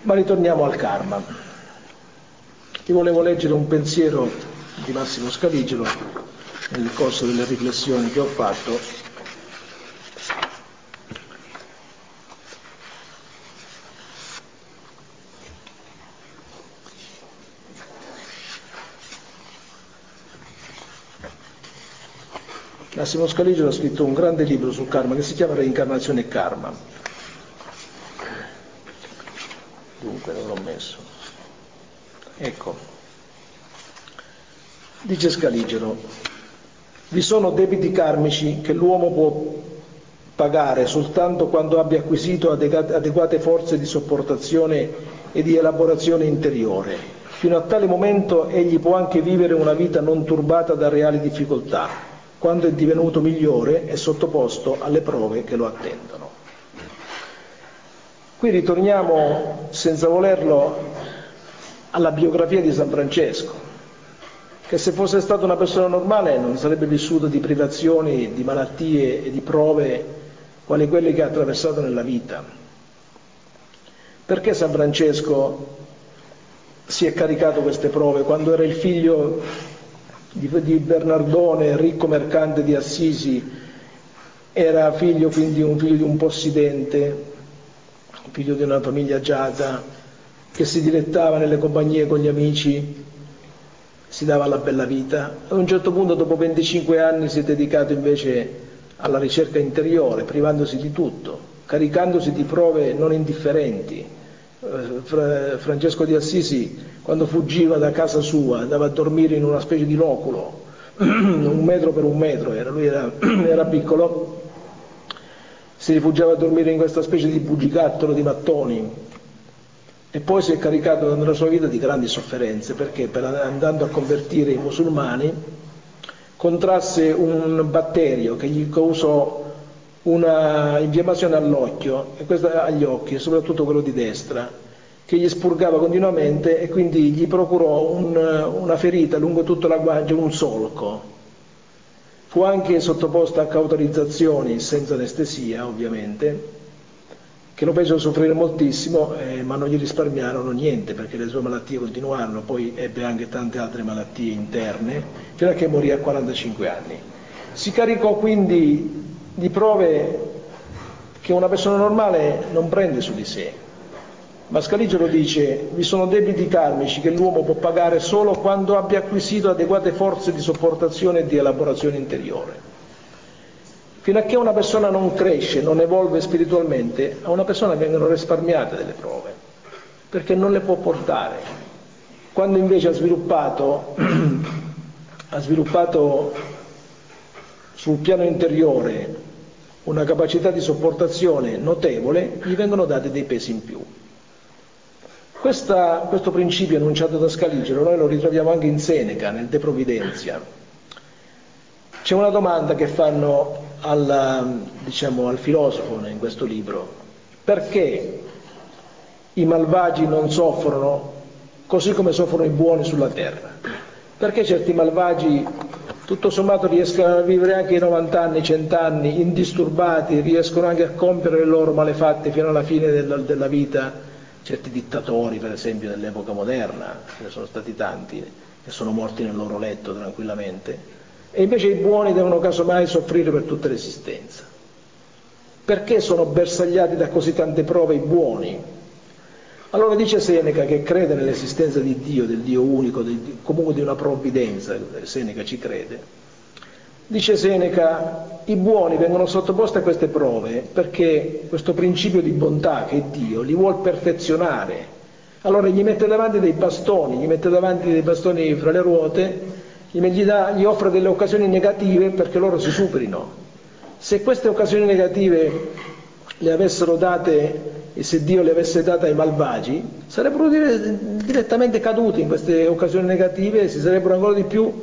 Ma ritorniamo al karma. Ti volevo leggere un pensiero di Massimo Scaligero nel corso delle riflessioni che ho fatto. Massimo Scaligero ha scritto un grande libro sul karma che si chiama Reincarnazione e Karma. Dunque non l'ho messo. Ecco, dice Scaligero: vi sono debiti karmici che l'uomo può pagare soltanto quando abbia acquisito adeguate forze di sopportazione e di elaborazione interiore. Fino a tale momento egli può anche vivere una vita non turbata da reali difficoltà. Quando è divenuto migliore è sottoposto alle prove che lo attendono. Qui ritorniamo, senza volerlo, alla biografia di San Francesco, che se fosse stato una persona normale non sarebbe vissuto di privazioni, di malattie e di prove quali quelle che ha attraversato nella vita. Perché San Francesco si è caricato queste prove quando era il figlio di Bernardone, ricco mercante di Assisi, era figlio quindi di un possidente, figlio di una famiglia agiata, che si dilettava nelle compagnie con gli amici, si dava la bella vita. A un certo punto, dopo 25 anni, si è dedicato invece alla ricerca interiore, privandosi di tutto, caricandosi di prove non indifferenti. Francesco di Assisi, quando fuggiva da casa sua, andava a dormire in una specie di loculo, 1 metro per 1 metro, lui era piccolo, si rifugiava a dormire in questa specie di bugigattolo di mattoni, e poi si è caricato nella sua vita di grandi sofferenze, perché andando a convertire i musulmani contrasse un batterio che gli causò una infiammazione all'occhio, agli occhi, soprattutto quello di destra, che gli spurgava continuamente e quindi gli procurò una ferita lungo tutta la guancia, un solco. Fu anche sottoposto a cauterizzazioni senza anestesia, ovviamente, che lo fecero soffrire moltissimo, ma non gli risparmiarono niente, perché le sue malattie continuarono. Poi ebbe anche tante altre malattie interne, fino a che morì a 45 anni. Si caricò quindi di prove che una persona normale non prende su di sé. Ma Scaligero dice: vi sono debiti karmici che l'uomo può pagare solo quando abbia acquisito adeguate forze di sopportazione e di elaborazione interiore. Fino a che una persona non cresce, non evolve spiritualmente, a una persona vengono risparmiate delle prove, perché non le può portare. Quando invece ha sviluppato sul piano interiore una capacità di sopportazione notevole, gli vengono dati dei pesi in più. Questo principio enunciato da Scaligero noi lo ritroviamo anche in Seneca, nel De Providentia. C'è una domanda che fanno al filosofo in questo libro: perché i malvagi non soffrono così come soffrono i buoni sulla terra? Perché certi malvagi tutto sommato riescono a vivere anche i 90 anni, 100 anni indisturbati, riescono anche a compiere le loro malefatte fino alla fine della vita? Certi dittatori, per esempio, dell'epoca moderna, ce ne sono stati tanti, che sono morti nel loro letto tranquillamente, e invece i buoni devono casomai soffrire per tutta l'esistenza. Perché sono bersagliati da così tante prove i buoni? Allora dice Seneca, che crede nell'esistenza di Dio, del Dio unico, comunque di una provvidenza. Seneca ci crede. Dice Seneca: i buoni vengono sottoposti a queste prove perché questo principio di bontà che è Dio li vuol perfezionare. Allora gli mette davanti dei bastoni, fra le ruote, gli offre delle occasioni negative perché loro si superino. Se queste occasioni negative le avessero date, e se Dio le avesse date ai malvagi, sarebbero direttamente caduti in queste occasioni negative e si sarebbero ancora di più,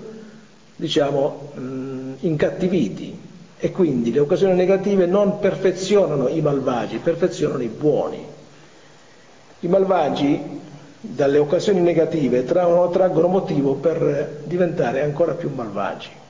incattiviti. E quindi le occasioni negative non perfezionano i malvagi, perfezionano i buoni. I malvagi dalle occasioni negative traggono motivo per diventare ancora più malvagi.